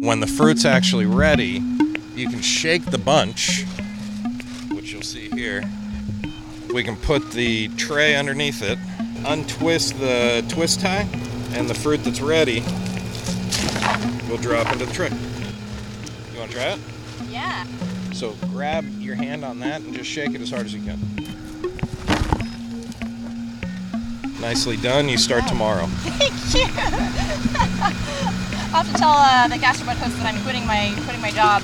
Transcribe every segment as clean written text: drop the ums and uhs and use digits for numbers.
When the fruit's actually ready, you can shake the bunch, which you'll see here. We can put the tray underneath it, untwist the twist tie, and the fruit that's ready will drop into the tray. You want to try it? Yeah. So grab your hand on that and just shake it as hard as you can. Nicely done. You start tomorrow. Thank you. I'll have to tell the Gastropod host that I'm quitting my job.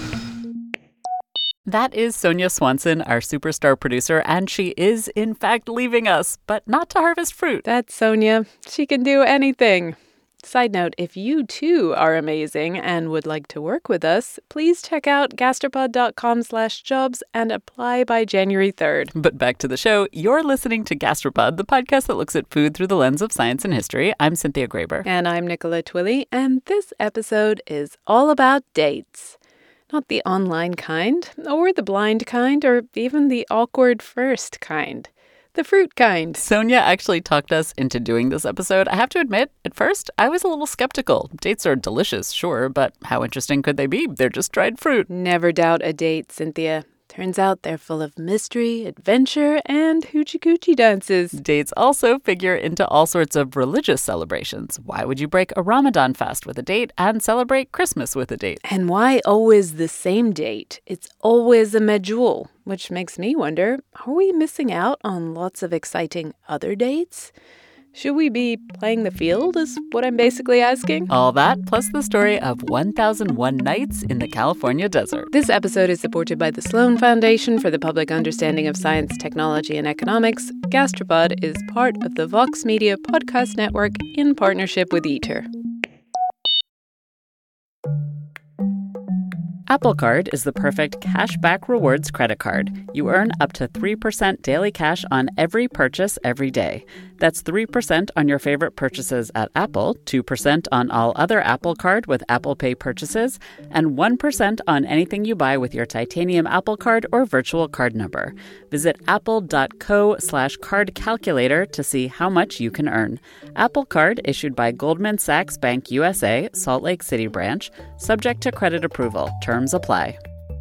That is Sonia Swanson, our superstar producer, and she is, in fact, leaving us, but not to harvest fruit. That's Sonia. She can do anything. Side note, if you too are amazing and would like to work with us, please check out gastropod.com/jobs and apply by January 3rd. But back to the show. You're listening to Gastropod, the podcast that looks at food through the lens of science and history. I'm Cynthia Graber. And I'm Nicola Twilley, and this episode is all about dates. Not the online kind, or the blind kind, or even the awkward first kind. The fruit kind. Sonia actually talked us into doing this episode. I have to admit, at first, I was a little skeptical. Dates are delicious, sure, but how interesting could they be? They're just dried fruit. Never doubt a date, Cynthia. Turns out they're full of mystery, adventure, and hoochie-coochie dances. Dates also figure into all sorts of religious celebrations. Why would you break a Ramadan fast with a date and celebrate Christmas with a date? And why always the same date? It's always a medjool, which makes me wonder, are we missing out on lots of exciting other dates? Should we be playing the field is what I'm basically asking. All that, plus the story of 1001 Nights in the California Desert. This episode is supported by the Sloan Foundation for the Public Understanding of Science, Technology, and Economics. Gastropod is part of the Vox Media Podcast Network in partnership with Eater. Apple Card is the perfect cashback rewards credit card. You earn up to 3% daily cash on every purchase every day. That's 3% on your favorite purchases at Apple, 2% on all other Apple Card with Apple Pay purchases, and 1% on anything you buy with your titanium Apple Card or virtual card number. Visit apple.co/card calculator to see how much you can earn. Apple Card issued by Goldman Sachs Bank USA, Salt Lake City branch, subject to credit approval. Terms apply.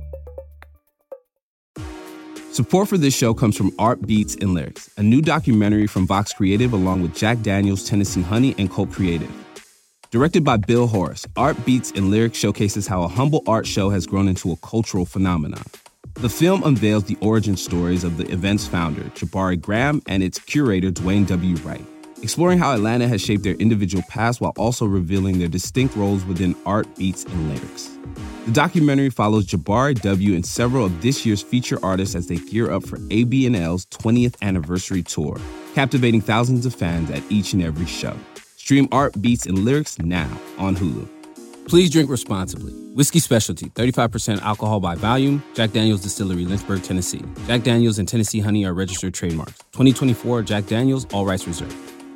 Support for this show comes from Art Beats and Lyrics, a new documentary from Vox Creative along with Jack Daniels, Tennessee Honey, and Cult Creative. Directed by Bill Horace, Art Beats and Lyrics showcases how a humble art show has grown into a cultural phenomenon. The film unveils the origin stories of the event's founder, Jabari Graham, and its curator, Dwayne W. Wright, exploring how Atlanta has shaped their individual paths while also revealing their distinct roles within art, beats, and lyrics. The documentary follows Jabari W. and several of this year's feature artists as they gear up for ABNL's 20th anniversary tour, captivating thousands of fans at each and every show. Stream Art, Beats, and Lyrics now on Hulu. Please drink responsibly. Whiskey Specialty, 35% alcohol by volume. Jack Daniel's Distillery, Lynchburg, Tennessee. Jack Daniel's and Tennessee Honey are registered trademarks. 2024 Jack Daniel's, all rights reserved.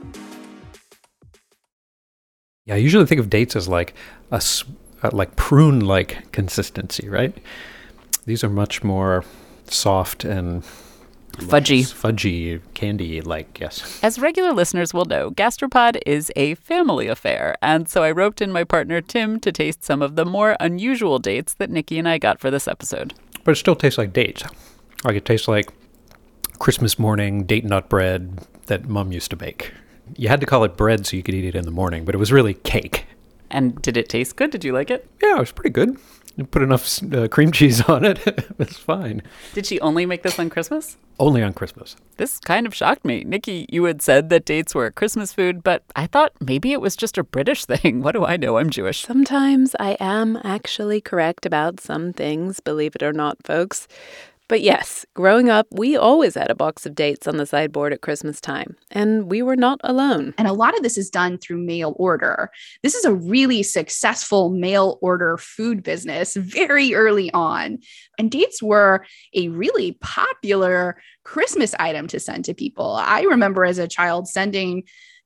Yeah, I usually think of dates as like like prune-like consistency, right? These are much more soft and fudgy, candy-like, yes. As regular listeners will know, Gastropod is a family affair, and so I roped in my partner Tim to taste some of the more unusual dates that Nikki and I got for this episode. But it still tastes like dates. Like it tastes like Christmas morning date nut bread that Mom used to bake. You had to call it bread so you could eat it in the morning, but it was really cake. And did it taste good? Did you like it? Yeah, it was pretty good. You put enough cream cheese on it. It's fine. Did she only make this on Christmas? Only on Christmas. This kind of shocked me. Nikki, you had said that dates were Christmas food, but I thought maybe it was just a British thing. What do I know? I'm Jewish. Sometimes I am actually correct about some things, believe it or not, folks. But yes, growing up, we always had a box of dates on the sideboard at Christmas time, and we were not alone. And a lot of this is done through mail order. This is a really successful mail order food business very early on. And dates were a really popular Christmas item to send to people. I remember as a child sending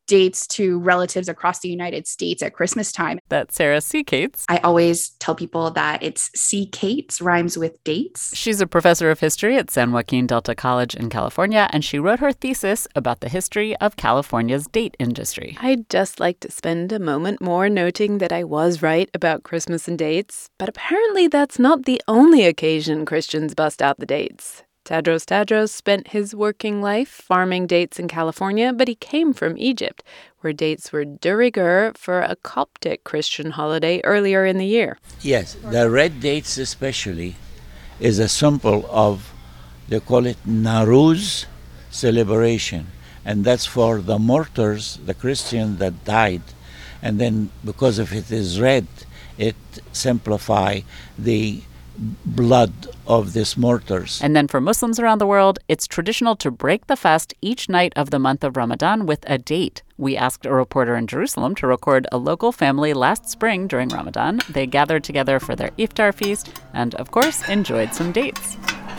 dates to relatives across the United States at Christmas time. That's Sarah C. Cates. I always tell people that it's C. Cates rhymes with dates. She's a professor of history at San Joaquin Delta College in California, and she wrote her thesis about the history of California's date industry. I'd just like to spend a moment more noting that I was right about Christmas and dates, but apparently that's not the only occasion Christians bust out the dates. Tadros spent his working life farming dates in California, but he came from Egypt, where dates were de rigueur for a Coptic Christian holiday earlier in the year. Yes, the red dates especially is a symbol of, they call it Nowruz celebration. And that's for the martyrs, the Christian that died. And then because of it is red, it simplify the blood of these martyrs. And then for Muslims around the world, it's traditional to break the fast each night of the month of Ramadan with a date. We asked a reporter in Jerusalem to record a local family last spring during Ramadan. They gathered together for their iftar feast and, of course, enjoyed some dates.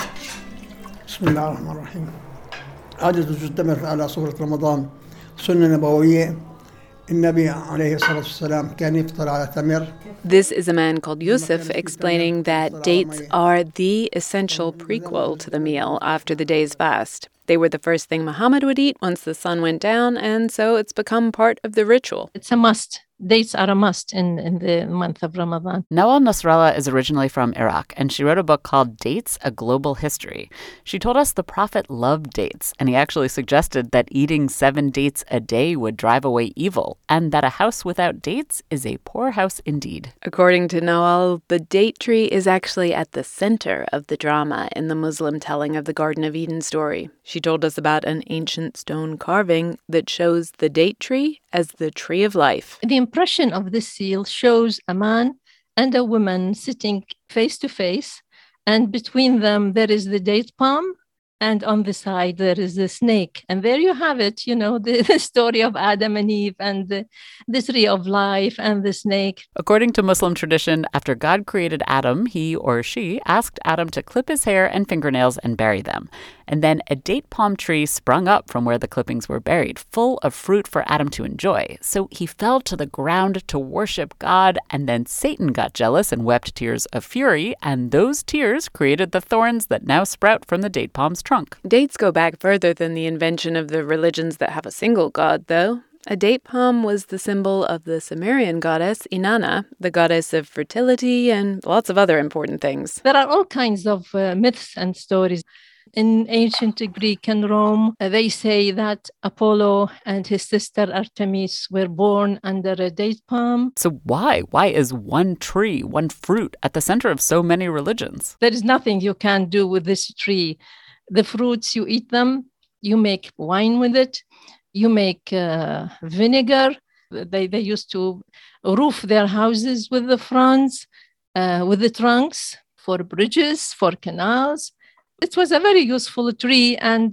Bismillah ar-Rahman ar-Rahim. عادة تستمر على صورة رمضان سنة نبوية. النبي عليه الصلاة والسلام كان يفطر على تمر. This is a man called Yusuf explaining that dates are the essential prequel to the meal after the day's fast. They were the first thing Muhammad would eat once the sun went down, and so it's become part of the ritual. It's a must. Dates are a must in the month of Ramadan. Nawal Nasrallah is originally from Iraq, and she wrote a book called Dates, A Global History. She told us the Prophet loved dates, and he actually suggested that eating 7 dates a day would drive away evil, and that a house without dates is a poor house indeed. According to Nawal, the date tree is actually at the center of the drama in the Muslim telling of the Garden of Eden story. She told us about an ancient stone carving that shows the date tree as the tree of life. The impression of this seal shows a man and a woman sitting face to face, and between them there is the date palm, and on the side there is the snake. And there you have it, you know, the story of Adam and Eve and the tree of life and the snake. According to Muslim tradition, after God created Adam, he or she asked Adam to clip his hair and fingernails and bury them. And then a date palm tree sprung up from where the clippings were buried, full of fruit for Adam to enjoy. So he fell to the ground to worship God, and then Satan got jealous and wept tears of fury, and those tears created the thorns that now sprout from the date palm's trunk. Dates go back further than the invention of the religions that have a single god, though. A date palm was the symbol of the Sumerian goddess Inanna, the goddess of fertility and lots of other important things. There are all kinds of myths and stories. In ancient Greek and Rome, they say that Apollo and his sister Artemis were born under a date palm. So why? Why is one tree, one fruit, at the center of so many religions? There is nothing you can do with this tree. The fruits, you eat them, you make wine with it, you make vinegar. They used to roof their houses with the fronds, with the trunks, for bridges, for canals. It was a very useful tree, and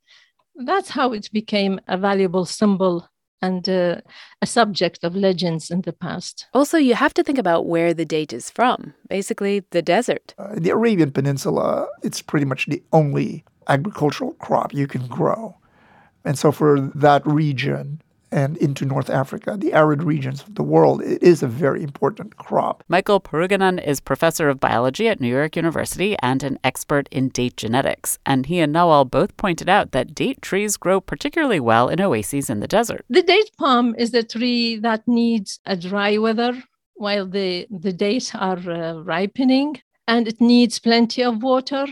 that's how it became a valuable symbol and a subject of legends in the past. Also, you have to think about where the date is from. Basically, the desert. The Arabian Peninsula, it's pretty much the only agricultural crop you can grow. And so for that region and into North Africa, the arid regions of the world, it is a very important crop. Michael Peruganan is professor of biology at New York University and an expert in date genetics. And he and Nawal both pointed out that date trees grow particularly well in oases in the desert. The date palm is a tree that needs a dry weather while the dates are ripening, and it needs plenty of water.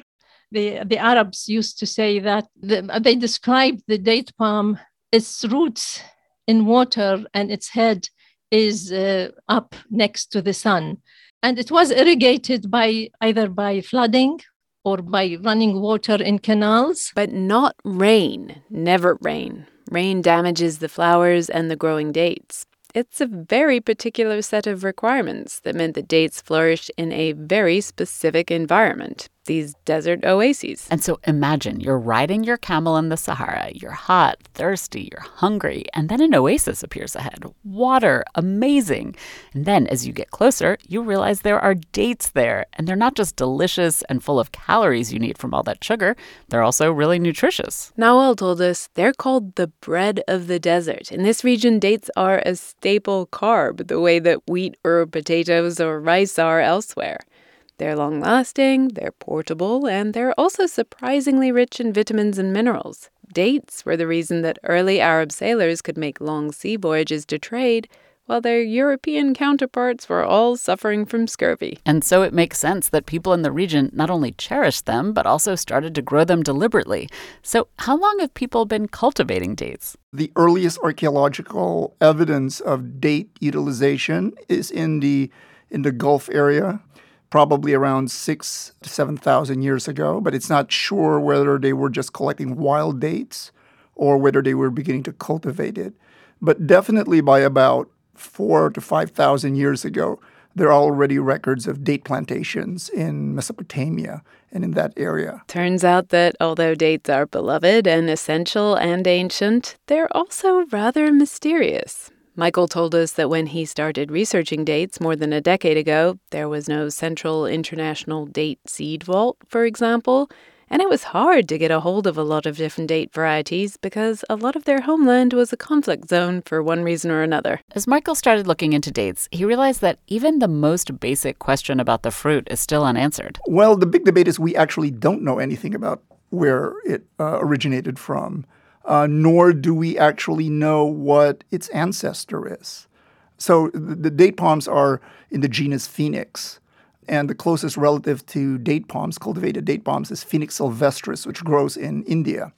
The Arabs used to say that they described the date palm, its roots in water and its head is up next to the sun. And it was irrigated either by flooding or by running water in canals. But not rain. Never rain. Rain damages the flowers and the growing dates. It's a very particular set of requirements that meant that dates flourished in a very specific environment. these desert oases. And so imagine you're riding your camel in the Sahara. You're hot, thirsty, you're hungry, and then an oasis appears ahead. Water, amazing. And then as you get closer, you realize there are dates there. And they're not just delicious and full of calories you need from all that sugar. They're also really nutritious. Nawal told us they're called the bread of the desert. In this region, dates are a staple carb, the way that wheat or potatoes or rice are elsewhere. They're long-lasting, they're portable, and they're also surprisingly rich in vitamins and minerals. Dates were the reason that early Arab sailors could make long sea voyages to trade, while their European counterparts were all suffering from scurvy. And so it makes sense that people in the region not only cherished them, but also started to grow them deliberately. So how long have people been cultivating dates? The earliest archaeological evidence of date utilization is in the Gulf area, probably around 6,000 to 7,000 years ago, but it's not sure whether they were just collecting wild dates or whether they were beginning to cultivate it. But definitely by about 4,000 to 5,000 years ago, there are already records of date plantations in Mesopotamia and in that area. Turns out that although dates are beloved and essential and ancient, they're also rather mysterious. Michael told us that when he started researching dates more than a decade ago, there was no central international date seed vault, for example, and it was hard to get a hold of a lot of different date varieties because a lot of their homeland was a conflict zone for one reason or another. As Michael started looking into dates, he realized that even the most basic question about the fruit is still unanswered. Well, the big debate is we actually don't know anything about where it originated from. Nor do we actually know what its ancestor is. So the date palms are in the genus Phoenix, and the closest relative to date palms, cultivated date palms, is Phoenix sylvestris, which grows in India.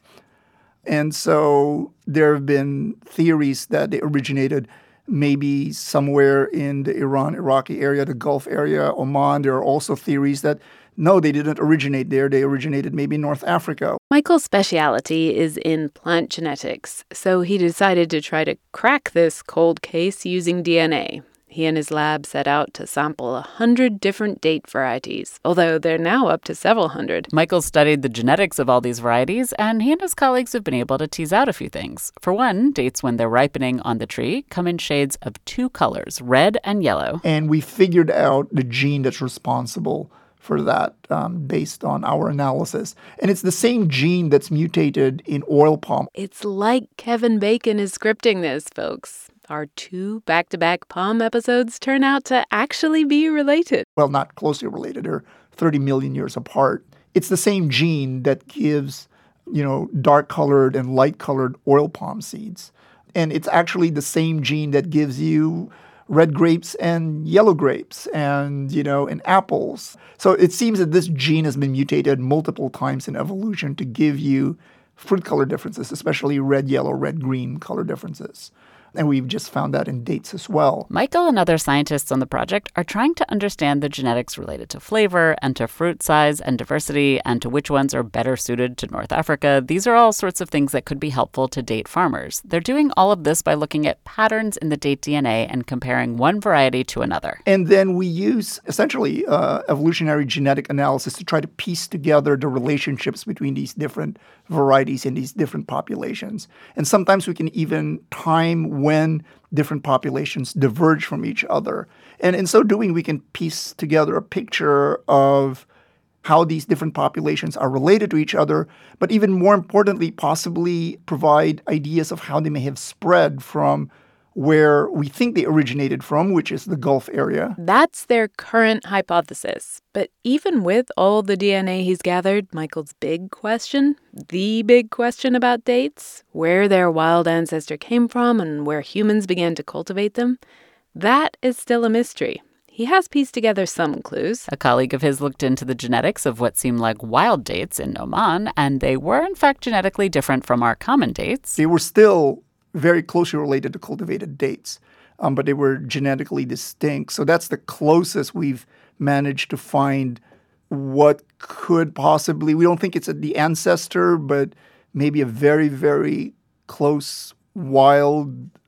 And so there have been theories that they originated maybe somewhere in the Iran-Iraqi area, the Gulf area, Oman. There are also theories that no, they didn't originate there. They originated maybe in North Africa. Michael's specialty is in plant genetics, so he decided to try to crack this cold case using DNA. He and his lab set out to sample 100 different date varieties, although they're now up to several hundred. Michael studied the genetics of all these varieties, and he and his colleagues have been able to tease out a few things. For one, dates when they're ripening on the tree come in shades of two colors, red and yellow. And we figured out the gene that's responsible for that based on our analysis. And it's the same gene that's mutated in oil palm. It's like Kevin Bacon is scripting this, folks. Our 2 back-to-back palm episodes turn out to actually be related. Well, not closely related. They're 30 million years apart. It's the same gene that gives, dark-colored and light-colored oil palm seeds. And it's actually the same gene that gives you red grapes and yellow grapes and, and apples. So it seems that this gene has been mutated multiple times in evolution to give you fruit color differences, especially red, yellow, red, green color differences. And we've just found that in dates as well. Michael and other scientists on the project are trying to understand the genetics related to flavor and to fruit size and diversity and to which ones are better suited to North Africa. These are all sorts of things that could be helpful to date farmers. They're doing all of this by looking at patterns in the date DNA and comparing one variety to another. And then we use essentially evolutionary genetic analysis to try to piece together the relationships between these different varieties in these different populations. And sometimes we can even time when different populations diverge from each other. And in so doing, we can piece together a picture of how these different populations are related to each other, but even more importantly, possibly provide ideas of how they may have spread from where we think they originated from, which is the Gulf area. That's their current hypothesis. But even with all the DNA he's gathered, Michael's big question, the big question about dates, where their wild ancestor came from and where humans began to cultivate them, that is still a mystery. He has pieced together some clues. A colleague of his looked into the genetics of what seemed like wild dates in Oman, and they were in fact genetically different from our common dates. They were still very closely related to cultivated dates, but they were genetically distinct. So that's the closest we've managed to find what could possibly, we don't think it's the ancestor, but maybe a very, very close wild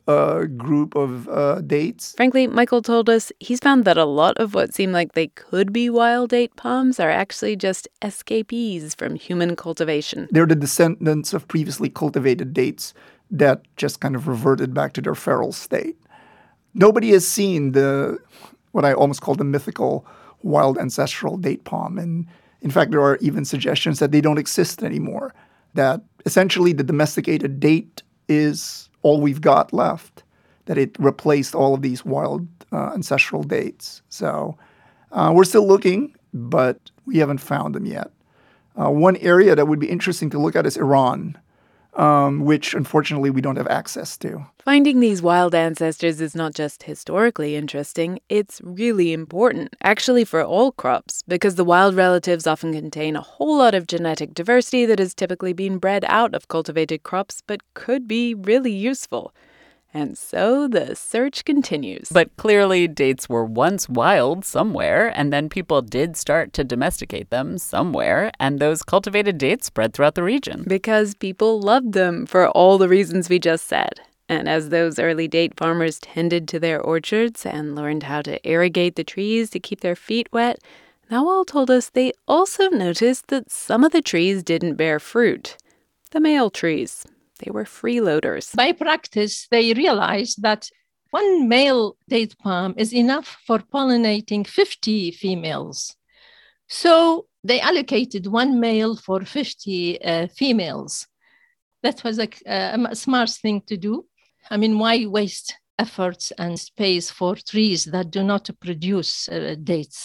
group of dates. Frankly, Michael told us he's found that a lot of what seem like they could be wild date palms are actually just escapees from human cultivation. They're the descendants of previously cultivated dates that just kind of reverted back to their feral state. Nobody has seen what I almost call the mythical wild ancestral date palm. And in fact, there are even suggestions that they don't exist anymore, that essentially the domesticated date is all we've got left, that it replaced all of these wild ancestral dates. So we're still looking, but we haven't found them yet. One area that would be interesting to look at is Iran, which unfortunately we don't have access to. Finding these wild ancestors is not just historically interesting, it's really important, actually for all crops, because the wild relatives often contain a whole lot of genetic diversity that has typically been bred out of cultivated crops but could be really useful. And so the search continues. But clearly dates were once wild somewhere, and then people did start to domesticate them somewhere, and those cultivated dates spread throughout the region. Because people loved them for all the reasons we just said. And as those early date farmers tended to their orchards and learned how to irrigate the trees to keep their feet wet, Nawal told us they also noticed that some of the trees didn't bear fruit. The male trees. They were freeloaders. By practice, they realized that one male date palm is enough for pollinating 50 females. So they allocated one male for 50 females. That was a smart thing to do. I mean, why waste efforts and space for trees that do not produce dates?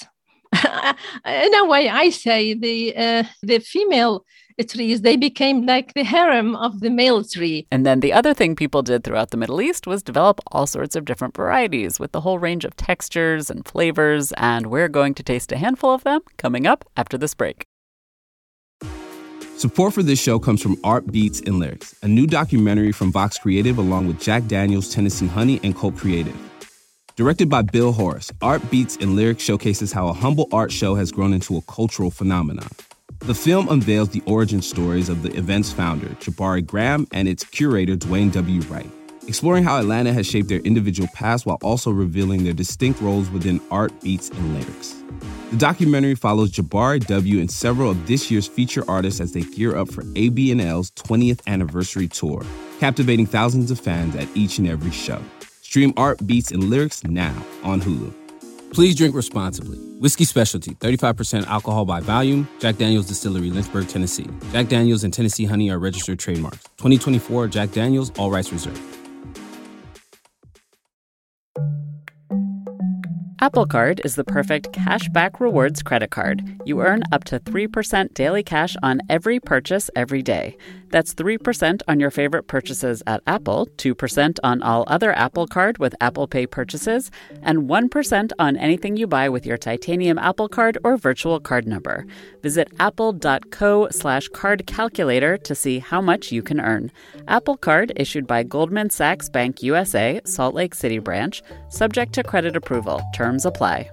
In a way, I say the female trees, they became like the harem of the male tree. And then the other thing people did throughout the Middle East was develop all sorts of different varieties with the whole range of textures and flavors, and we're going to taste a handful of them coming up after this break. Support for this show comes from Art Beats and Lyrics, a new documentary from Vox Creative along with Jack Daniels, Tennessee Honey, and Colt Creative. Directed by Bill Horace, Art Beats and Lyrics showcases how a humble art show has grown into a cultural phenomenon. The film unveils the origin stories of the event's founder, Jabari Graham, and its curator, Dwayne W. Wright, exploring how Atlanta has shaped their individual paths while also revealing their distinct roles within art, beats, and lyrics. The documentary follows Jabari W. and several of this year's feature artists as they gear up for AB&L's 20th anniversary tour, captivating thousands of fans at each and every show. Stream Art, Beats, and Lyrics now on Hulu. Please drink responsibly. Whiskey Specialty, 35% alcohol by volume. Jack Daniel's Distillery, Lynchburg, Tennessee. Jack Daniel's and Tennessee Honey are registered trademarks. 2024 Jack Daniel's, all rights reserved. Apple Card is the perfect cashback rewards credit card. You earn up to 3% daily cash on every purchase every day. That's 3% on your favorite purchases at Apple, 2% on all other Apple Card with Apple Pay purchases, and 1% on anything you buy with your titanium Apple Card or virtual card number. Visit apple.co/card calculator to see how much you can earn. Apple Card issued by Goldman Sachs Bank USA, Salt Lake City branch, subject to credit approval. Terms apply.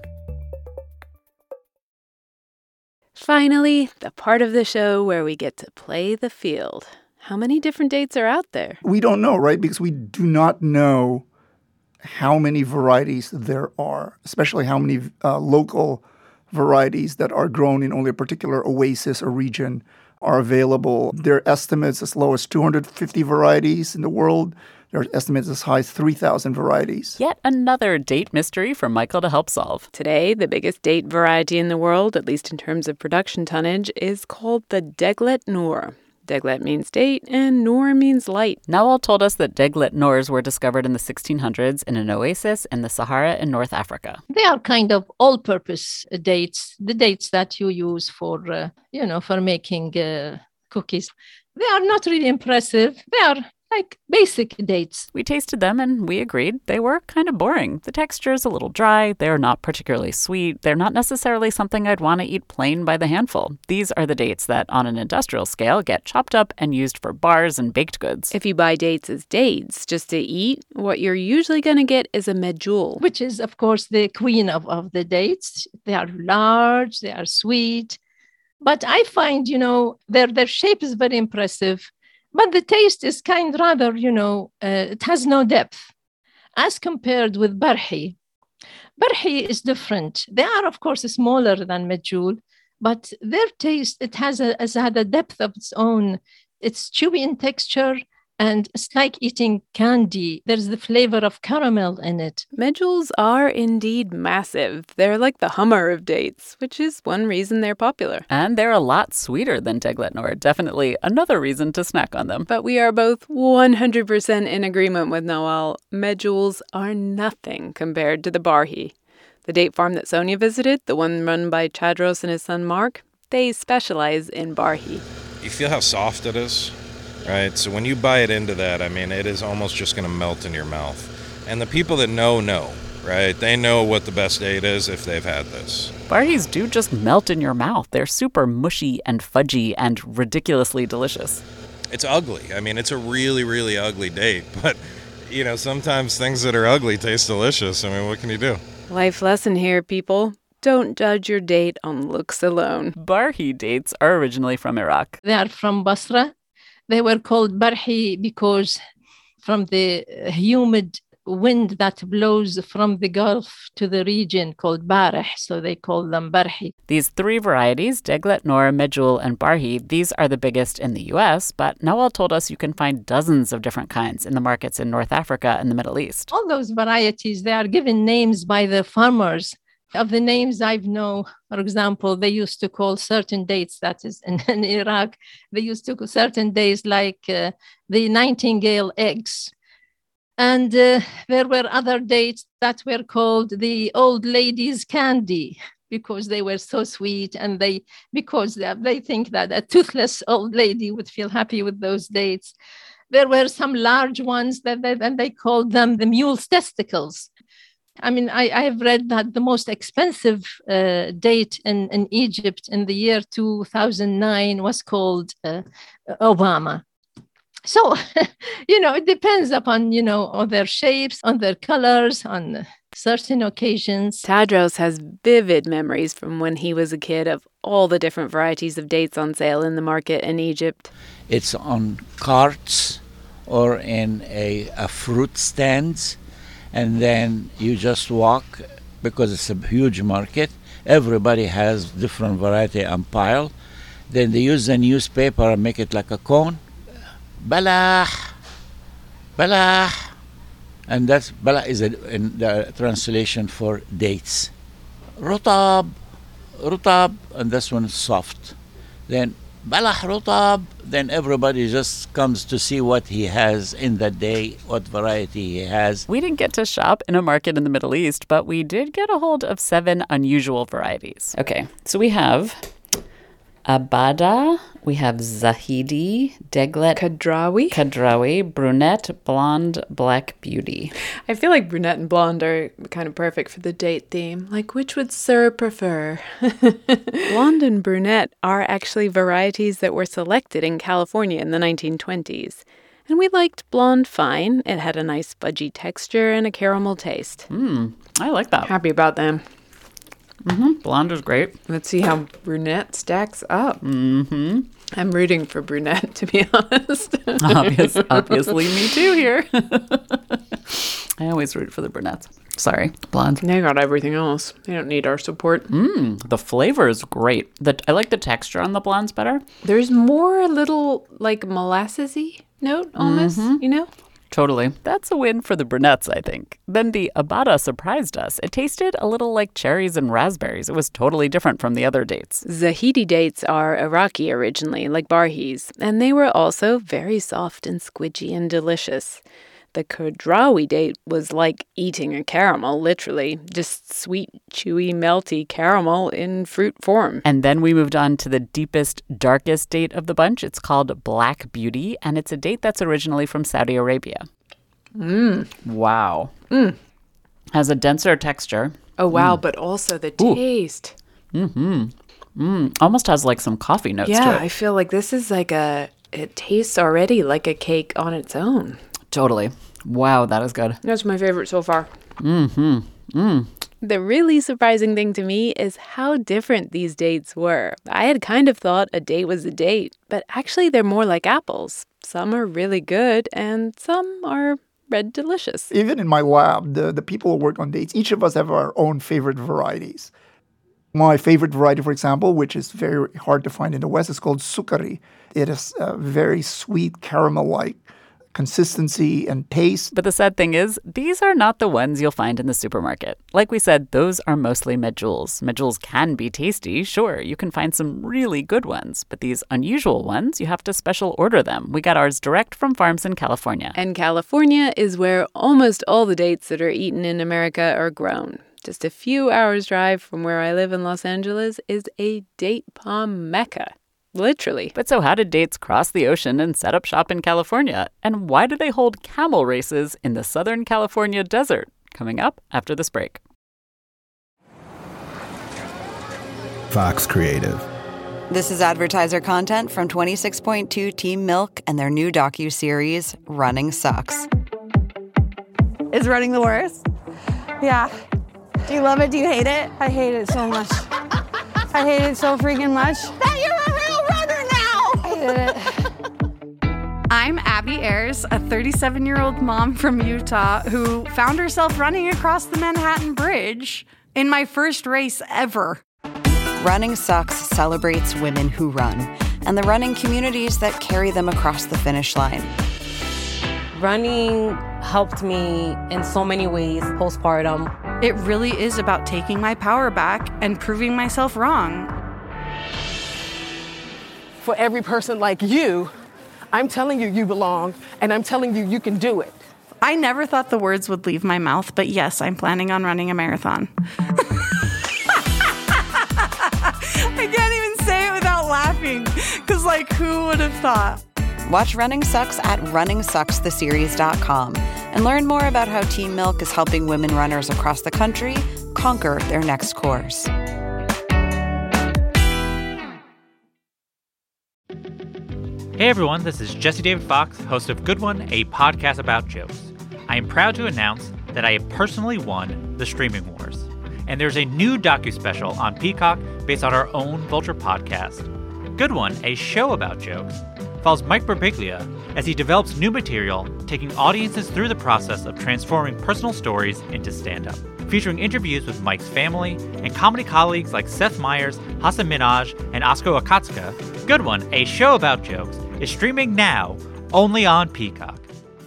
Finally, the part of the show where we get to play the field. How many different dates are out there? We don't know, right? Because we do not know how many varieties there are, especially how many local varieties that are grown in only a particular oasis or region are available. There are estimates as low as 250 varieties in the world. There are estimates as high as 3,000 varieties. Yet another date mystery for Michael to help solve. Today, the biggest date variety in the world, at least in terms of production tonnage, is called the Deglet Noor. Deglet means date, and Noor means light. Nawal told us that Deglet Noors were discovered in the 1600s in an oasis in the Sahara in North Africa. They are kind of all-purpose dates, the dates that you use for, for making cookies. They are not really impressive. They are like basic dates. We tasted them and we agreed they were kind of boring. The texture is a little dry. They're not particularly sweet. They're not necessarily something I'd want to eat plain by the handful. These are the dates that, on an industrial scale, get chopped up and used for bars and baked goods. If you buy dates as dates just to eat, what you're usually going to get is a medjool, which is, of course, the queen of the dates. They are large, they are sweet. But I find, their shape is very impressive. But the taste is rather, it has no depth. as compared with barhi. Barhi is different. They are, of course, smaller than medjool, but their taste, has had a depth of its own. It's chewy in texture, and it's like eating candy. There's the flavor of caramel in it. Medjools are indeed massive. They're like the Hummer of dates, which is one reason they're popular. And they're a lot sweeter than Deglet Noor. Definitely another reason to snack on them. But we are both 100% in agreement with Noel. Medjools are nothing compared to the Barhi. The date farm that Sonia visited, the one run by Chadros and his son Mark, they specialize in Barhi. You feel how soft it is? Right, so when you bite into that, I mean, it is almost just going to melt in your mouth. And the people that know, right? They know what the best date is if they've had this. Barhis do just melt in your mouth. They're super mushy and fudgy and ridiculously delicious. It's ugly. I mean, it's a really, really ugly date. But, sometimes things that are ugly taste delicious. I mean, what can you do? Life lesson here, people. Don't judge your date on looks alone. Barhi dates are originally from Iraq. They are from Basra. They were called barhi because from the humid wind that blows from the Gulf to the region called barih, so they call them barhi. These three varieties, Deglet, Noor, Medjool, and Barhi, these are the biggest in the U.S., but Noel told us you can find dozens of different kinds in the markets in North Africa and the Middle East. All those varieties, they are given names by the farmers. Of the names I know, for example, they used to call certain dates, that is in Iraq, they used to call certain days like the nightingale eggs. And there were other dates that were called the old lady's candy because they were so sweet, and because they think that a toothless old lady would feel happy with those dates. There were some large ones that they called them the mule's testicles. I mean, I have read that the most expensive date in Egypt in the year 2009 was called Obama. So, it depends upon, on their shapes, on their colors, on certain occasions. Tadros has vivid memories from when he was a kid of all the different varieties of dates on sale in the market in Egypt. It's on carts or in a fruit stands. And then you just walk, because it's a huge market. Everybody has different variety and pile. Then they use the newspaper and make it like a cone. Balah, balah. And that's, balah is in the translation for dates. Rutab, rutab, and this one is soft. Then balah rutab, then everybody just comes to see what he has in the day, what variety he has. We didn't get to shop in a market in the Middle East, but we did get a hold of 7 unusual varieties. Okay, so we have Abada, we have Zahidi, Deglet, Kadrawi, Brunette, Blonde, Black Beauty. I feel like brunette and blonde are kind of perfect for the date theme. Like, which would Sir prefer? Blonde and brunette are actually varieties that were selected in California in the 1920s. And we liked blonde fine. It had a nice fudgy texture and a caramel taste. I like that. Happy about them. Blonde is great. Let's see how brunette stacks up. I'm rooting for brunette, to be honest. Obviously, me too here. I always root for the brunettes. Sorry, blonde. They got everything else. They don't need our support. The flavor is great. I like the texture on the blondes better. There's more a little like molassesy note almost, Totally. That's a win for the brunettes, I think. Then the Abada surprised us. It tasted a little like cherries and raspberries. It was totally different from the other dates. Zahidi dates are Iraqi originally, like Barhis, and they were also very soft and squidgy and delicious. The Kadrawi date was like eating a caramel, literally. Just sweet, chewy, melty caramel in fruit form. And then we moved on to the deepest, darkest date of the bunch. It's called Black Beauty, and it's a date that's originally from Saudi Arabia. Wow. Has a denser texture. Oh, wow, but also the taste. Almost has like some coffee notes to it. Yeah, I feel like this is like it tastes already like a cake on its own. Totally. Wow, that is good. That's my favorite so far. The really surprising thing to me is how different these dates were. I had kind of thought a date was a date, but actually they're more like apples. Some are really good and some are read delicious. Even in my lab, the people who work on dates, each of us have our own favorite varieties. My favorite variety, for example, which is very hard to find in the West, is called sukari. It is a very sweet caramel-like consistency and taste. But the sad thing is, these are not the ones you'll find in the supermarket. Like we said, those are mostly medjools. Medjools can be tasty, sure. You can find some really good ones. But these unusual ones, you have to special order them. We got ours direct from farms in California. And California is where almost all the dates that are eaten in America are grown. Just a few hours' drive from where I live in Los Angeles is a date palm mecca. Literally. But so how did dates cross the ocean and set up shop in California? And why do they hold camel races in the Southern California desert? Coming up after this break. Vox Creative. This is advertiser content from 26.2 Team Milk and their new docuseries, Running Sucks. Is running the worst? Yeah. Do you love it? Do you hate it? I hate it so much. I hate it so freaking much. That you're a real runner now! I hate it. I'm Abby Ayers, a 37-year-old mom from Utah who found herself running across the Manhattan Bridge in my first race ever. Running Sucks celebrates women who run and the running communities that carry them across the finish line. Running helped me in so many ways postpartum. It really is about taking my power back and proving myself wrong. For every person like you, I'm telling you you belong, and I'm telling you you can do it. I never thought the words would leave my mouth, but yes, I'm planning on running a marathon. I can't even say it without laughing, because, who would have thought? Watch Running Sucks at runningsuckstheseries.com and learn more about how Team Milk is helping women runners across the country conquer their next course. Hey everyone, this is Jesse David Fox, host of Good One, a podcast about jokes. I am proud to announce that I have personally won the Streaming Wars. And there's a new docu-special on Peacock based on our own Vulture podcast. Good One, a show about jokes, follows Mike Birbiglia as he develops new material, taking audiences through the process of transforming personal stories into stand-up. Featuring interviews with Mike's family and comedy colleagues like Seth Meyers, Hasan Minhaj, and Oskar Akatsuka, Good One, a show about jokes, is streaming now only on Peacock.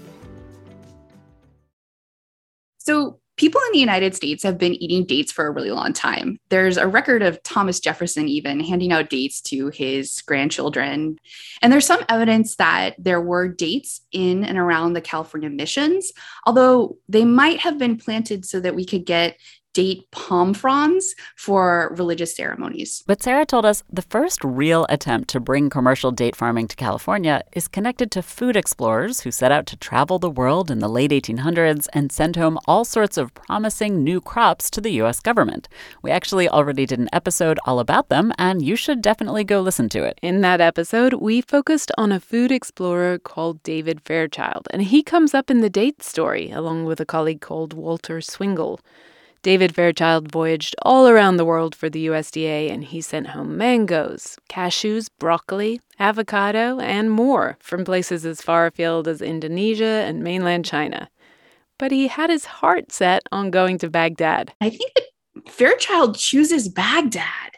So people in the United States have been eating dates for a really long time. There's a record of Thomas Jefferson even handing out dates to his grandchildren. And there's some evidence that there were dates in and around the California missions, although they might have been planted so that we could get date palm fronds for religious ceremonies. But Sarah told us the first real attempt to bring commercial date farming to California is connected to food explorers who set out to travel the world in the late 1800s and send home all sorts of promising new crops to the U.S. government. We actually already did an episode all about them, and you should definitely go listen to it. In that episode, we focused on a food explorer called David Fairchild, and he comes up in the date story along with a colleague called Walter Swingle. David Fairchild voyaged all around the world for the USDA, and he sent home mangoes, cashews, broccoli, avocado, and more from places as far afield as Indonesia and mainland China. But he had his heart set on going to Baghdad. I think that Fairchild chooses Baghdad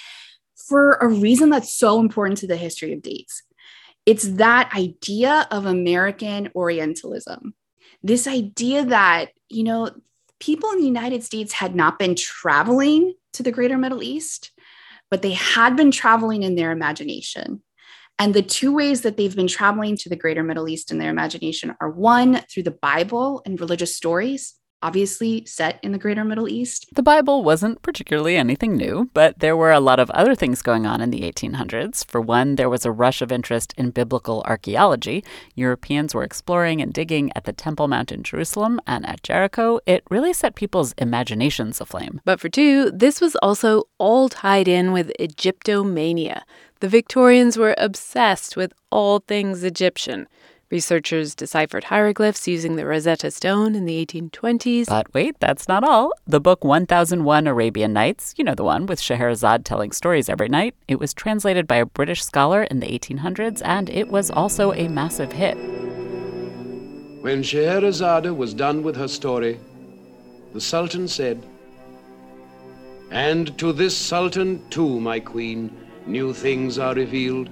for a reason that's so important to the history of dates. It's that idea of American Orientalism. This idea that, people in the United States had not been traveling to the greater Middle East, but they had been traveling in their imagination. And the two ways that they've been traveling to the greater Middle East in their imagination are one, through the Bible and religious stories, obviously set in the greater Middle East. The Bible wasn't particularly anything new, but there were a lot of other things going on in the 1800s. For one, there was a rush of interest in biblical archaeology. Europeans were exploring and digging at the Temple Mount in Jerusalem and at Jericho. It really set people's imaginations aflame. But for two, this was also all tied in with Egyptomania. The Victorians were obsessed with all things Egyptian. Researchers deciphered hieroglyphs using the Rosetta Stone in the 1820s. But wait, that's not all. The book 1001 Arabian Nights, the one with Scheherazade telling stories every night, it was translated by a British scholar in the 1800s, and it was also a massive hit. When Scheherazade was done with her story, the Sultan said, "And to this Sultan too, my queen, new things are revealed.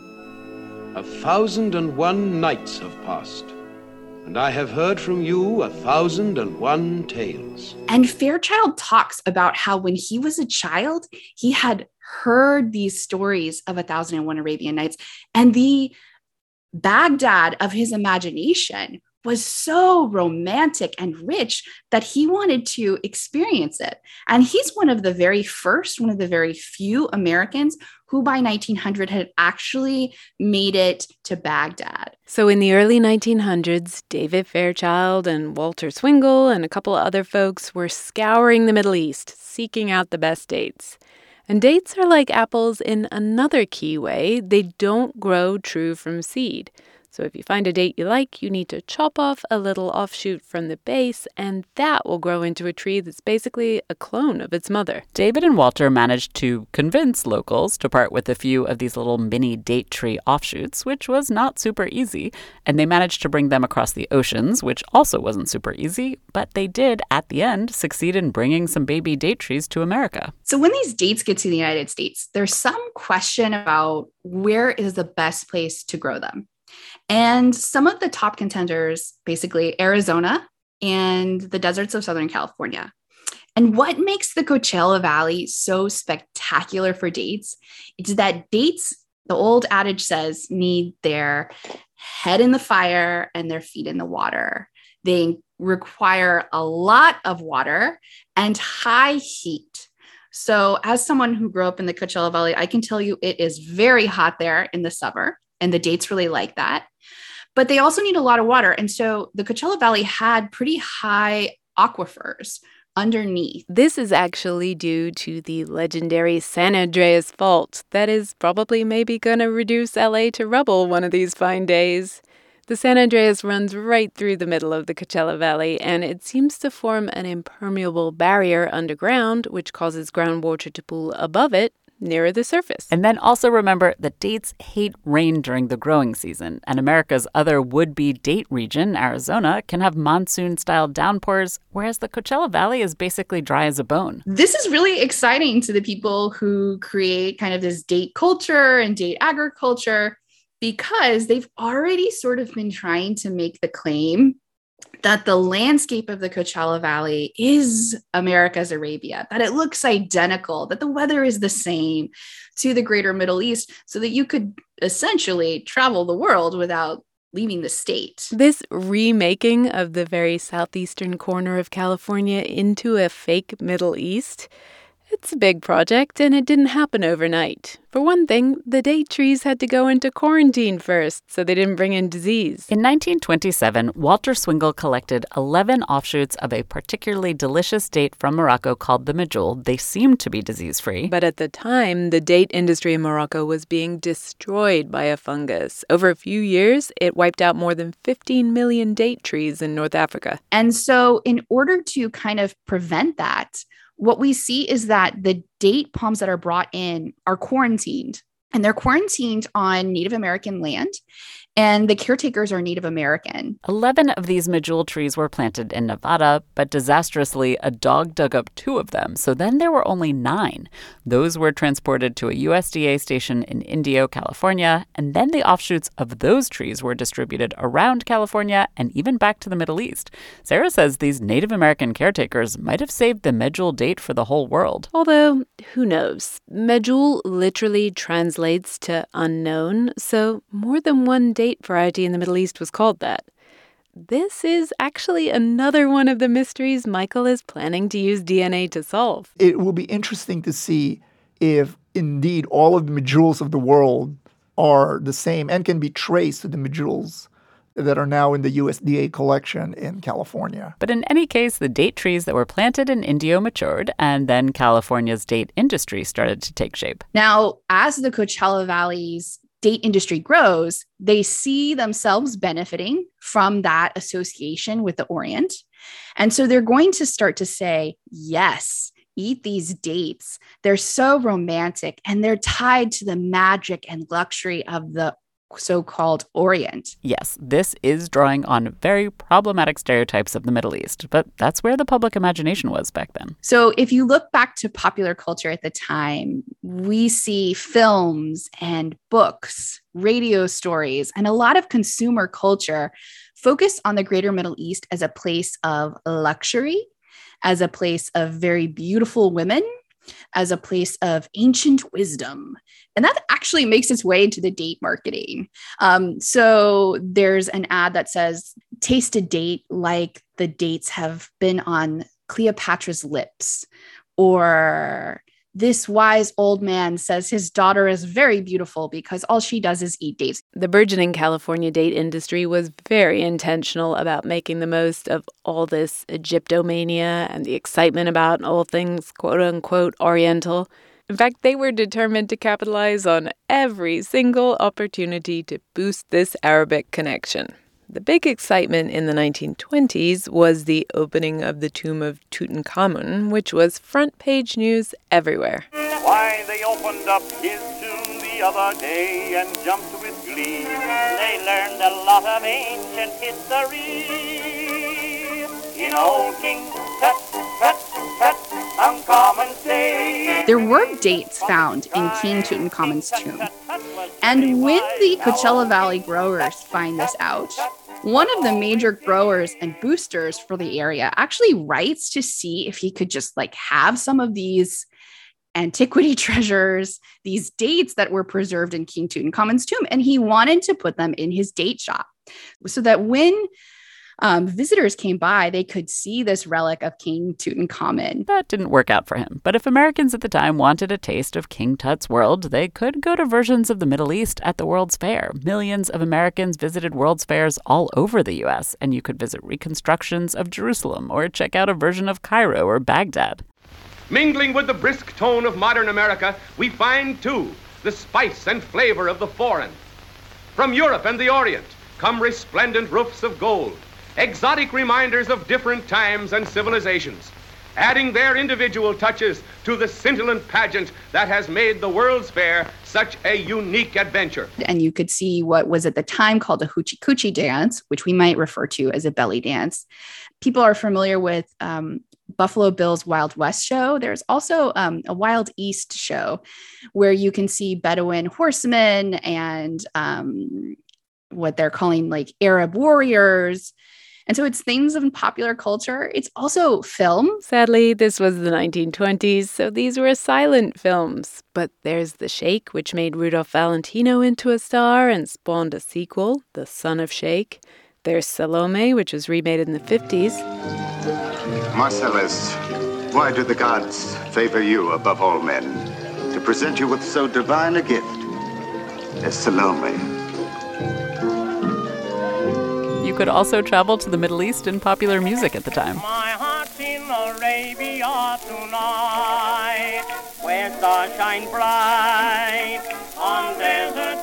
1,001 nights have passed, and I have heard from you 1,001 tales." And Fairchild talks about how when he was a child, he had heard these stories of 1,001 Arabian Nights, and the Baghdad of his imagination was so romantic and rich that he wanted to experience it. And he's one of the very few Americans who by 1900 had actually made it to Baghdad. So in the early 1900s, David Fairchild and Walter Swingle and a couple of other folks were scouring the Middle East, seeking out the best dates. And dates are like apples in another key way. They don't grow true from seed. So if you find a date you like, you need to chop off a little offshoot from the base, and that will grow into a tree that's basically a clone of its mother. David and Walter managed to convince locals to part with a few of these little mini date tree offshoots, which was not super easy. And they managed to bring them across the oceans, which also wasn't super easy. But they did, at the end, succeed in bringing some baby date trees to America. So when these dates get to the United States, there's some question about where is the best place to grow them. And some of the top contenders, basically Arizona and the deserts of Southern California. And what makes the Coachella Valley so spectacular for dates is that dates, the old adage says, need their head in the fire and their feet in the water. They require a lot of water and high heat. So as someone who grew up in the Coachella Valley, I can tell you it is very hot there in the summer, and the dates really like that. But they also need a lot of water. And so the Coachella Valley had pretty high aquifers underneath. This is actually due to the legendary San Andreas Fault that is probably maybe going to reduce LA to rubble one of these fine days. The San Andreas runs right through the middle of the Coachella Valley, and it seems to form an impermeable barrier underground, which causes groundwater to pool above it, nearer the surface. And then also remember that dates hate rain during the growing season, and America's other would-be date region, Arizona, can have monsoon-style downpours, whereas the Coachella Valley is basically dry as a bone. This is really exciting to the people who create kind of this date culture and date agriculture, because they've already sort of been trying to make the claim that the landscape of the Coachella Valley is America's Arabia, that it looks identical, that the weather is the same to the greater Middle East, so that you could essentially travel the world without leaving the state. This remaking of the very southeastern corner of California into a fake Middle East, it's a big project, and it didn't happen overnight. For one thing, the date trees had to go into quarantine first, so they didn't bring in disease. In 1927, Walter Swingle collected 11 offshoots of a particularly delicious date from Morocco called the medjool. They seemed to be disease-free. But at the time, the date industry in Morocco was being destroyed by a fungus. Over a few years, it wiped out more than 15 million date trees in North Africa. And so in order to kind of prevent that, what we see is that the date palms that are brought in are quarantined, and they're quarantined on Native American land, and the caretakers are Native American. 11 of these medjool trees were planted in Nevada, but disastrously, a dog dug up 2 of them, so then there were only 9. Those were transported to a USDA station in Indio, California, and then the offshoots of those trees were distributed around California and even back to the Middle East. Sarah says these Native American caretakers might have saved the medjool date for the whole world. Although, who knows? Medjool literally translates to unknown, so more than one date variety in the Middle East was called that. This is actually another one of the mysteries Michael is planning to use DNA to solve. It will be interesting to see if indeed all of the medjools of the world are the same and can be traced to the medjools that are now in the USDA collection in California. But in any case, the date trees that were planted in Indio matured, and then California's date industry started to take shape. Now, as the Coachella Valley's date industry grows, they see themselves benefiting from that association with the Orient. And so they're going to start to say, yes, eat these dates. They're so romantic, and they're tied to the magic and luxury of the so-called Orient. Yes, this is drawing on very problematic stereotypes of the Middle East, but that's where the public imagination was back then. So if you look back to popular culture at the time, we see films and books, radio stories, and a lot of consumer culture focused on the Greater Middle East as a place of luxury, as a place of very beautiful women, as a place of ancient wisdom. And that actually makes its way into the date marketing. So there's an ad that says, taste a date like the dates have been on Cleopatra's lips, or this wise old man says his daughter is very beautiful because all she does is eat dates. The burgeoning California date industry was very intentional about making the most of all this Egyptomania and the excitement about all things quote-unquote Oriental. In fact, they were determined to capitalize on every single opportunity to boost this Arabic connection. The big excitement in the 1920s was the opening of the tomb of Tutankhamun, which was front-page news everywhere. Why, they opened up his tomb the other day and jumped with glee. They learned a lot of ancient history. In old King Tutankhamun's day. There were dates found in King Tutankhamun's tomb. And when the Coachella Valley growers find this out, one of the major growers and boosters for the area actually writes to see if he could just have some of these antiquity treasures, these dates that were preserved in King Tutankhamun's tomb. And he wanted to put them in his date shop so that when visitors came by, they could see this relic of King Tutankhamun. That didn't work out for him. But if Americans at the time wanted a taste of King Tut's world, they could go to versions of the Middle East at the World's Fair. Millions of Americans visited World's Fairs all over the U.S., and you could visit reconstructions of Jerusalem or check out a version of Cairo or Baghdad. Mingling with the brisk tone of modern America, we find, too, the spice and flavor of the foreign. From Europe and the Orient come resplendent roofs of gold, exotic reminders of different times and civilizations, adding their individual touches to the scintillant pageant that has made the World's Fair such a unique adventure. And you could see what was at the time called a hoochie coochie dance, which we might refer to as a belly dance. People are familiar with Buffalo Bill's Wild West show. There's also a Wild East show where you can see Bedouin horsemen and what they're calling Arab warriors. And so it's things in popular culture. It's also film. Sadly, this was the 1920s, so these were silent films. But there's The Sheikh, which made Rudolph Valentino into a star and spawned a sequel, The Son of Sheikh. There's Salome, which was remade in the 50s. Marcellus, why do the gods favor you above all men? To present you with so divine a gift as Salome. You could also travel to the Middle East in popular music at the time. My heart's in Arabia tonight, where stars shine bright on desert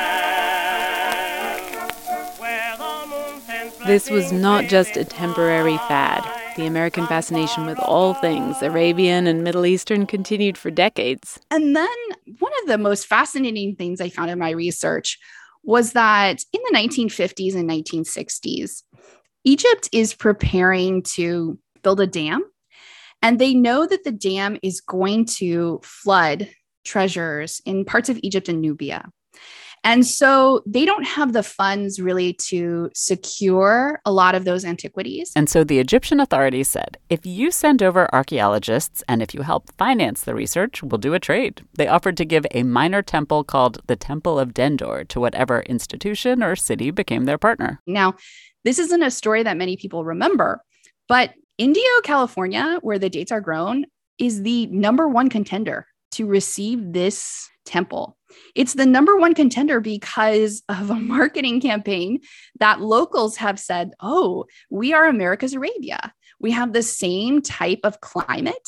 sands, where the moon sends. This was not just a temporary fad. The American fascination with all things Arabian and Middle Eastern continued for decades. And then one of the most fascinating things I found in my research was that in the 1950s and 1960s, Egypt is preparing to build a dam, and they know that the dam is going to flood treasures in parts of Egypt and Nubia. And so they don't have the funds really to secure a lot of those antiquities. And so the Egyptian authorities said, if you send over archaeologists and if you help finance the research, we'll do a trade. They offered to give a minor temple called the Temple of Dendur to whatever institution or city became their partner. Now, this isn't a story that many people remember, but Indio, California, where the dates are grown, is the number one contender to receive this temple. It's the number one contender because of a marketing campaign that locals have said, oh, we are America's Arabia. We have the same type of climate.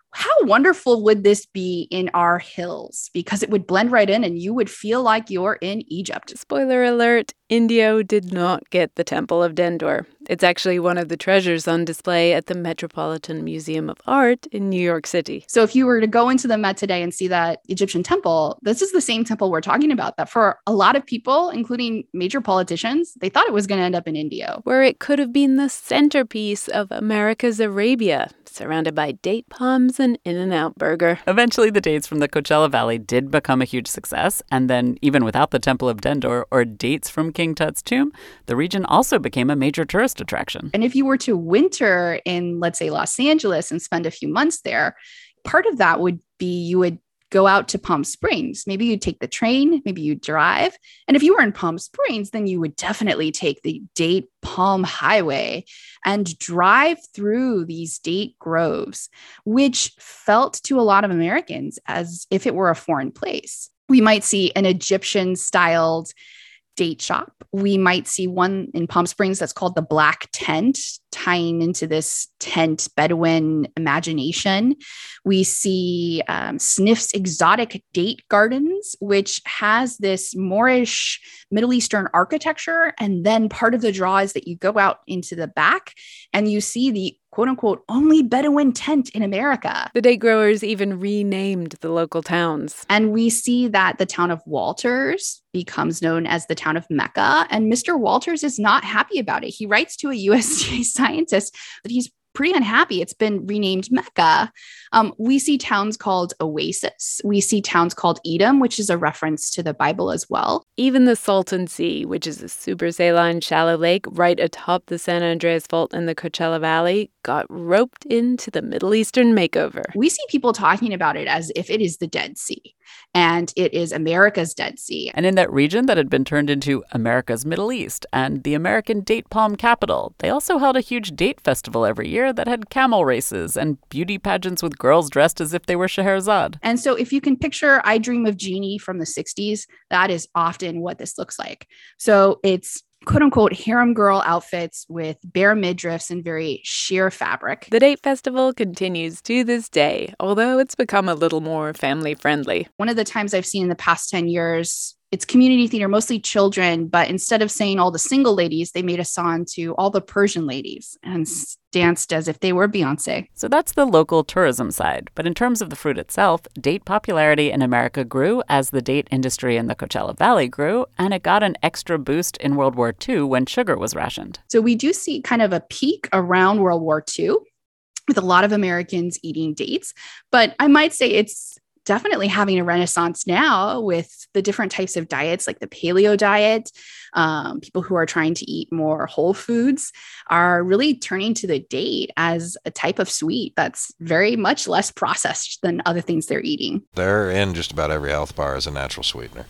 how wonderful would this be in our hills? Because it would blend right in and you would feel like you're in Egypt. Spoiler alert, Indio did not get the Temple of Dendur. It's actually one of the treasures on display at the Metropolitan Museum of Art in New York City. So if you were to go into the Met today and see that Egyptian temple, this is the same temple we're talking about, that for a lot of people, including major politicians, they thought it was going to end up in Indio. Where it could have been the centerpiece of America's Arabia, surrounded by date palms and In-N-Out Burger. Eventually, the dates from the Coachella Valley did become a huge success, and then even without the Temple of Dendur or dates from King Tut's tomb, the region also became a major tourist attraction. And if you were to winter in, let's say, Los Angeles and spend a few months there, part of that would be you would go out to Palm Springs. Maybe you'd take the train, maybe you'd drive. And if you were in Palm Springs, then you would definitely take the Date Palm Highway and drive through these date groves, which felt to a lot of Americans as if it were a foreign place. We might see an Egyptian-styled date shop. We might see one in Palm Springs that's called the Black Tent, tying into this tent Bedouin imagination. We see Sniff's Exotic Date Gardens, which has this Moorish Middle Eastern architecture. And then part of the draw is that you go out into the back and you see the quote-unquote only Bedouin tent in America. The date growers even renamed the local towns. And we see that the town of Walters becomes known as the town of Mecca. And Mr. Walters is not happy about it. He writes to a USDA scientist that he's pretty unhappy. It's been renamed Mecca. We see towns called Oasis. We see towns called Edom, which is a reference to the Bible as well. Even the Salton Sea, which is a super saline shallow lake right atop the San Andreas Fault in the Coachella Valley, got roped into the Middle Eastern makeover. We see people talking about it as if it is the Dead Sea, and it is America's Dead Sea. And in that region that had been turned into America's Middle East and the American date palm capital, they also held a huge date festival every year that had camel races and beauty pageants with girls dressed as if they were Scheherazade. And so if you can picture I Dream of Jeannie from the 60s, that is often what this looks like. So it's quote unquote harem girl outfits with bare midriffs and very sheer fabric. The date festival continues to this day, although it's become a little more family friendly. One of the times I've seen in the past 10 years, it's community theater, mostly children, but instead of saying all the single ladies, they made a song to all the Persian ladies and danced as if they were Beyonce. So that's the local tourism side. But in terms of the fruit itself, date popularity in America grew as the date industry in the Coachella Valley grew, and it got an extra boost in World War II when sugar was rationed. So we do see kind of a peak around World War II with a lot of Americans eating dates. But I might say it's definitely having a renaissance now with the different types of diets, like the paleo diet. People who are trying to eat more whole foods are really turning to the date as a type of sweet that's very much less processed than other things they're eating. They're in just about every health bar as a natural sweetener.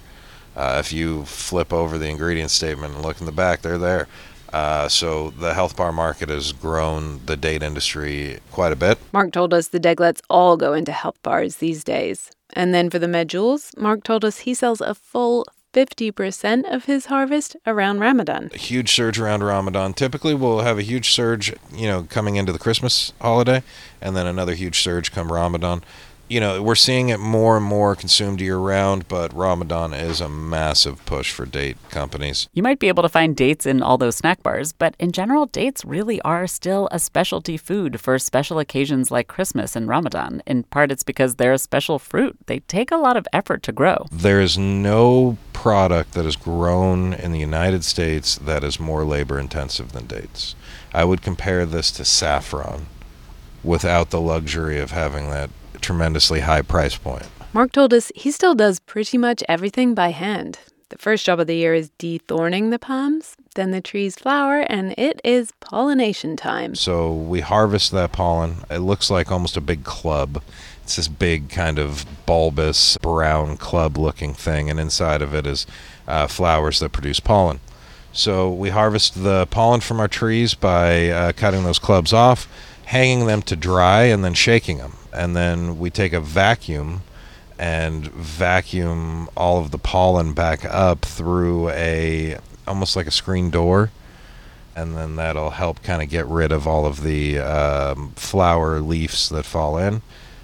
If you flip over the ingredient statement and look in the back, they're there. So the health bar market has grown the date industry quite a bit. Mark told us the Deglets all go into health bars these days. And then for the medjool, Mark told us he sells a full 50% of his harvest around Ramadan. A huge surge around Ramadan. Typically we'll have a huge surge, coming into the Christmas holiday, and then another huge surge come Ramadan. We're seeing it more and more consumed year-round, but Ramadan is a massive push for date companies. You might be able to find dates in all those snack bars, but in general, dates really are still a specialty food for special occasions like Christmas and Ramadan. In part, it's because they're a special fruit. They take a lot of effort to grow. There is no product that is grown in the United States that is more labor-intensive than dates. I would compare this to saffron without the luxury of having that tremendously high price point. Mark told us he still does pretty much everything by hand. The first job of the year is dethorning the palms, then the trees flower, and it is pollination time. So we harvest that pollen. It looks like almost a big club. It's this big kind of bulbous brown club-looking thing, and inside of it is flowers that produce pollen. So we harvest the pollen from our trees by cutting those clubs off, hanging them to dry, and then shaking them. And then we take a vacuum and vacuum all of the pollen back up through almost like a screen door. And then that'll help kind of get rid of all of the flower leaves that fall in.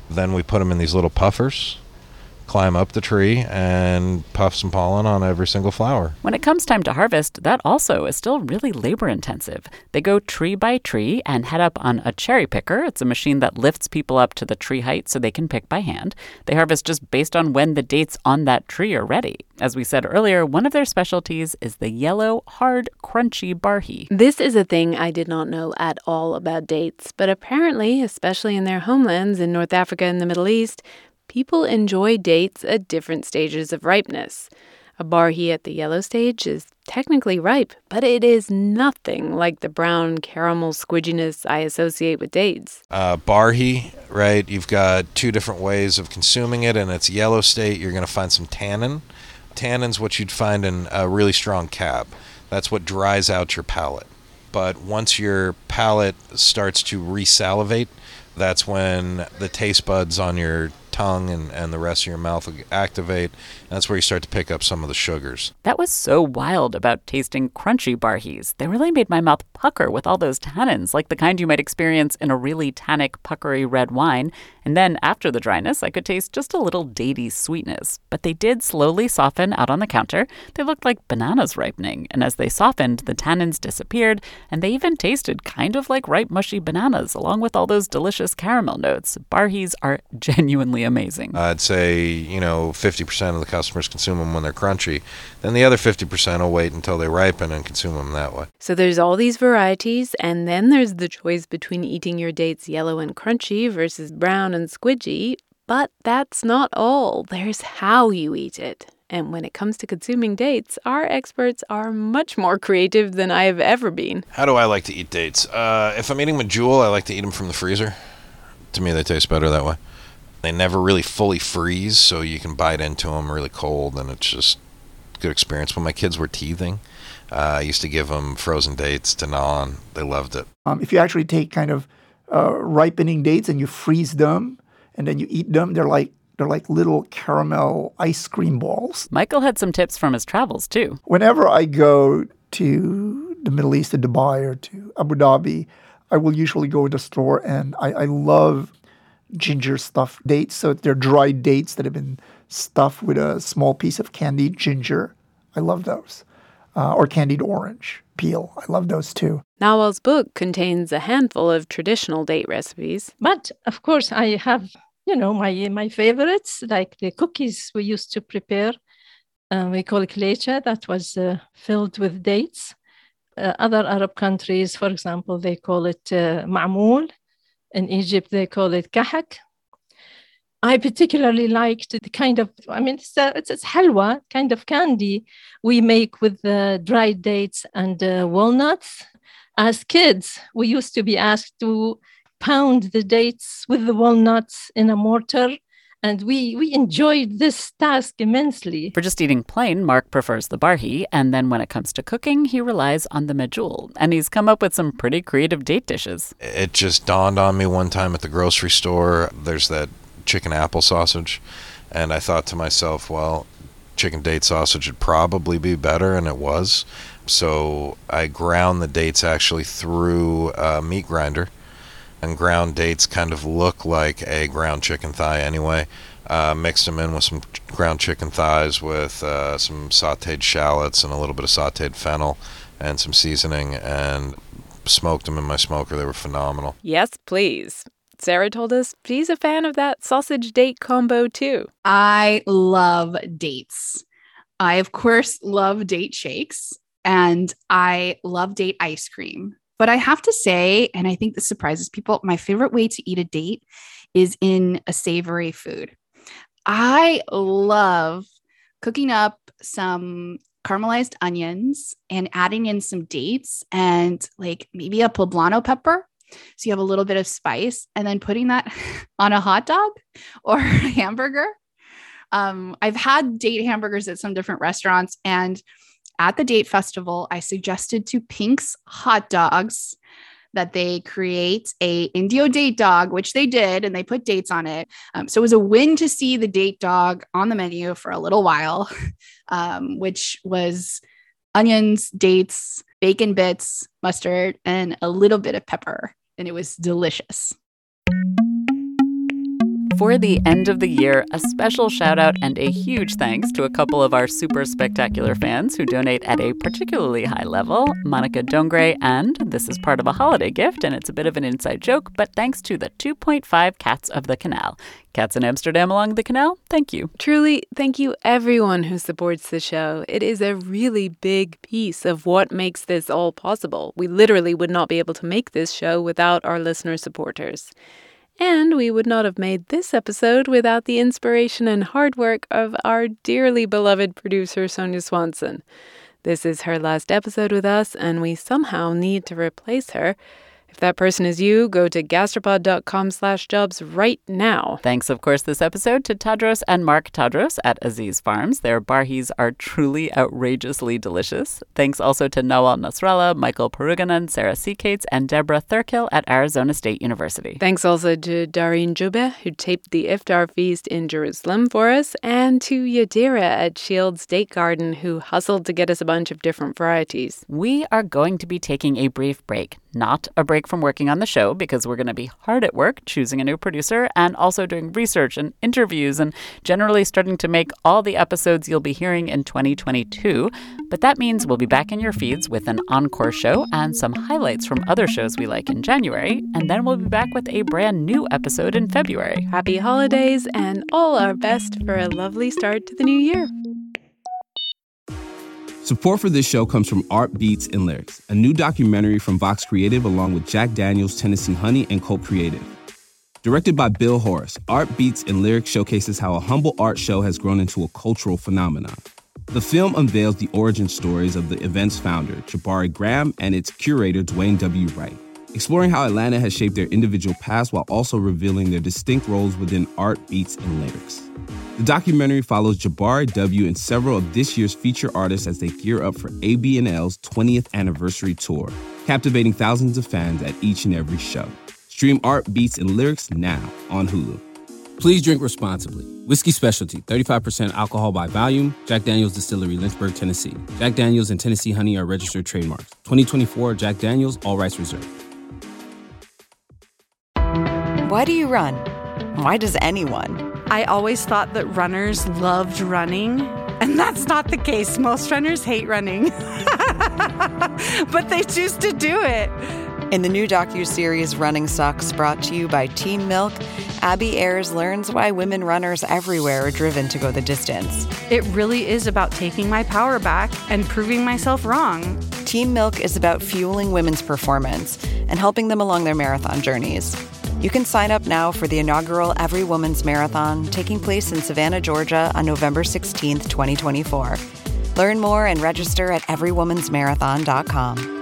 Then we put them in these little puffers, climb up the tree, and puff some pollen on every single flower. When it comes time to harvest, that also is still really labor-intensive. They go tree by tree and head up on a cherry picker. It's a machine that lifts people up to the tree height so they can pick by hand. They harvest just based on when the dates on that tree are ready. As we said earlier, one of their specialties is the yellow, hard, crunchy barhi. This is a thing I did not know at all about dates, but apparently, especially in their homelands in North Africa and the Middle East, people enjoy dates at different stages of ripeness. A barhi at the yellow stage is technically ripe, but it is nothing like the brown caramel squidginess I associate with dates. Barhi, right? You've got two different ways of consuming it. In its yellow state, you're going to find some tannin. Tannin's what you'd find in a really strong cab. That's what dries out your palate. But once your palate starts to resalivate, that's when the taste buds on your tongue and the rest of your mouth will activate. And that's where you start to pick up some of the sugars. That was so wild about tasting crunchy barhis. They really made my mouth pucker with all those tannins, like the kind you might experience in a really tannic, puckery red wine. And then after the dryness, I could taste just a little datey sweetness. But they did slowly soften out on the counter. They looked like bananas ripening. And as they softened, the tannins disappeared, and they even tasted kind of like ripe, mushy bananas, along with all those delicious caramel notes. Barhis are genuinely amazing. I'd say, 50% of the customers consume them when they're crunchy. Then the other 50% will wait until they ripen and consume them that way. So there's all these varieties, and then there's the choice between eating your dates yellow and crunchy versus brown and squidgy. But that's not all. There's how you eat it. And when it comes to consuming dates, our experts are much more creative than I have ever been. How do I like to eat dates? If I'm eating Medjool, I like to eat them from the freezer. To me, they taste better that way. They never really fully freeze, so you can bite into them really cold, and it's just a good experience. When my kids were teething, I used to give them frozen dates to gnaw on. They loved it. If you actually take kind of ripening dates and you freeze them, and then you eat them, they're like little caramel ice cream balls. Michael had some tips from his travels, too. Whenever I go to the Middle East, to Dubai or to Abu Dhabi, I will usually go to the store, and I love ginger stuffed dates. So they're dried dates that have been stuffed with a small piece of candied ginger. I love those. Or candied orange peel. I love those too. Nawal's book contains a handful of traditional date recipes. But of course, I have, my favorites, like the cookies we used to prepare. We call it klecha, that was filled with dates. Other Arab countries, for example, they call it ma'moul. In Egypt, they call it kahak. I particularly liked the kind of, it's halwa, kind of candy we make with dried dates and walnuts. As kids, we used to be asked to pound the dates with the walnuts in a mortar, and we enjoyed this task immensely. For just eating plain, Mark prefers the barhi, and then when it comes to cooking, he relies on the medjool. And he's come up with some pretty creative date dishes. It just dawned on me one time at the grocery store, there's that chicken apple sausage, and I thought to myself, well, chicken date sausage would probably be better, and it was. So I ground the dates actually through a meat grinder. And ground dates kind of look like a ground chicken thigh anyway. Mixed them in with some ground chicken thighs with some sautéed shallots and a little bit of sautéed fennel and some seasoning, and smoked them in my smoker. They were phenomenal. Yes, please. Sarah told us she's a fan of that sausage date combo too. I love dates. I, of course, love date shakes, and I love date ice cream. But I have to say, and I think this surprises people, my favorite way to eat a date is in a savory food. I love cooking up some caramelized onions and adding in some dates and like maybe a poblano pepper. So you have a little bit of spice, and then putting that on a hot dog or a hamburger. I've had date hamburgers at some different restaurants, and at the date festival, I suggested to Pink's Hot Dogs that they create a Indio date dog, which they did, and they put dates on it. So it was a win to see the date dog on the menu for a little while, which was onions, dates, bacon bits, mustard, and a little bit of pepper. And it was delicious. before the end of the year, a special shout out and a huge thanks to a couple of our super spectacular fans who donate at a particularly high level, Monica Dongre, and this is part of a holiday gift, and it's a bit of an inside joke, but thanks to the 2.5 Cats of the Canal. Cats in Amsterdam along the canal, thank you. Truly, thank you everyone who supports the show. It is a really big piece of what makes this all possible. We literally would not be able to make this show without our listener supporters. And we would not have made this episode without the inspiration and hard work of our dearly beloved producer, Sonia Swanson. This is her last episode with us, and we somehow need to replace her. If that person is you, go to gastropod.com/jobs right now. Thanks, of course, this episode to Tadros and Mark Tadros at Aziz Farms. Their barhis are truly outrageously delicious. Thanks also to Nawal Nasrallah, Michael Peruganan, Sarah Seakates, and Deborah Thurkill at Arizona State University. Thanks also to Dareen Joubeh, who taped the Iftar feast in Jerusalem for us, and to Yadira at Shield State Garden, who hustled to get us a bunch of different varieties. We are going to be taking a brief break. Not a break from working on the show, because we're going to be hard at work choosing a new producer and also doing research and interviews and generally starting to make all the episodes you'll be hearing in 2022. But that means we'll be back in your feeds with an encore show and some highlights from other shows we like in January. And then we'll be back with a brand new episode in February. Happy holidays and all our best for a lovely start to the new year. Support for this show comes from Art Beats and Lyrics, a new documentary from Vox Creative along with Jack Daniels, Tennessee Honey, and Colt Creative. Directed by Bill Horace, Art Beats and Lyrics showcases how a humble art show has grown into a cultural phenomenon. The film unveils the origin stories of the event's founder, Jabari Graham, and its curator, Dwayne W. Wright, exploring how Atlanta has shaped their individual paths while also revealing their distinct roles within Art Beats and Lyrics. The documentary follows Jabari W. and several of this year's feature artists as they gear up for ABNL's 20th anniversary tour, captivating thousands of fans at each and every show. Stream Art Beats and Lyrics now on Hulu. Please drink responsibly. Whiskey Specialty, 35% alcohol by volume. Jack Daniels Distillery, Lynchburg, Tennessee. Jack Daniels and Tennessee Honey are registered trademarks. 2024 Jack Daniels, all rights reserved. Why do you run? Why does anyone? I always thought that runners loved running, and that's not the case. Most runners hate running, but they choose to do it. In the new docuseries Running Sucks, brought to you by Team Milk, Abby Ayers learns why women runners everywhere are driven to go the distance. It really is about taking my power back and proving myself wrong. Team Milk is about fueling women's performance and helping them along their marathon journeys. You can sign up now for the inaugural Every Woman's Marathon taking place in Savannah, Georgia on November 16th, 2024. Learn more and register at everywomansmarathon.com.